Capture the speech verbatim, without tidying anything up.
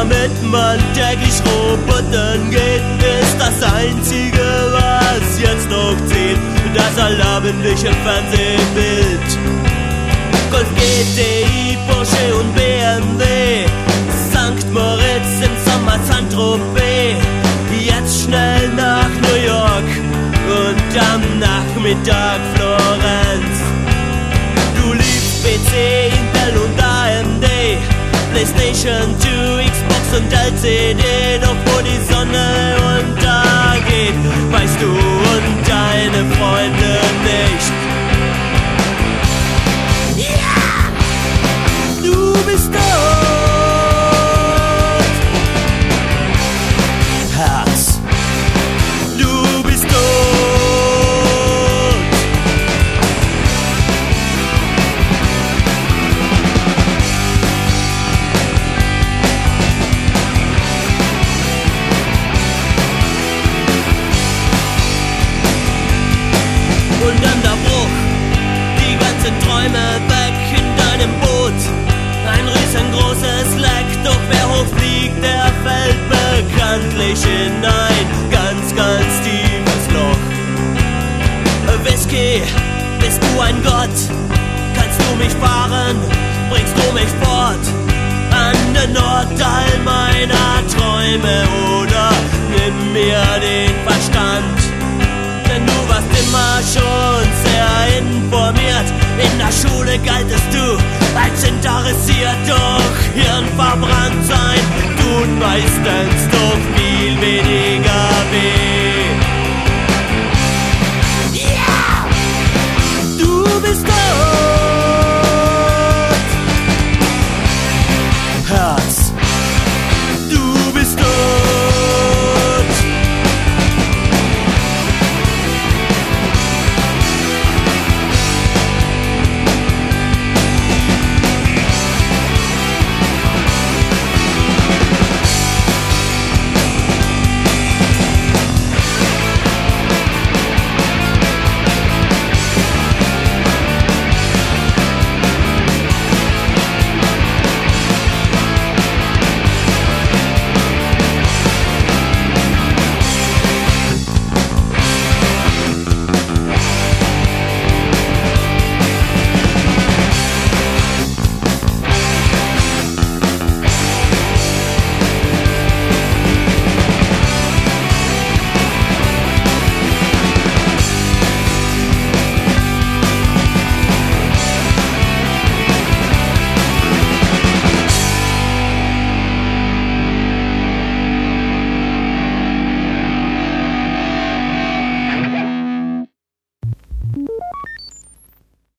Womit man täglich Robotern geht, ist das Einzige, was jetzt noch zählt, das allabendliche Fernsehbild. Golf, G T I, Porsche und B M W, Sankt Moritz im Sommer Saint-Tropez, jetzt schnell nach New York und am Nachmittag Florenz. Du liebst P C, Intel und A M D, PlayStation zwei, Xbox und L C D, doch wo die Sonne untergeht, weißt du und deine Freunde nicht. Ja! Du bist tot! Herz, du bist tot! Und dann der Bruch, die ganzen Träume weg in deinem Boot. Ein riesengroßes Leck, doch wer hochfliegt, der fällt bekanntlich in ein ganz, ganz tiefes Loch. Whisky, bist du ein Gott? Kannst du mich fahren? Bringst du mich fort? An den Ort all meiner Träume oder nimm mir den Verstand? Denn du warst immer schon sehr informiert. In der Schule galtest du als interessiert, doch Hirn verbrannt sein tut meistens doch viel weniger weh. Ja! Du bist tot! Herz,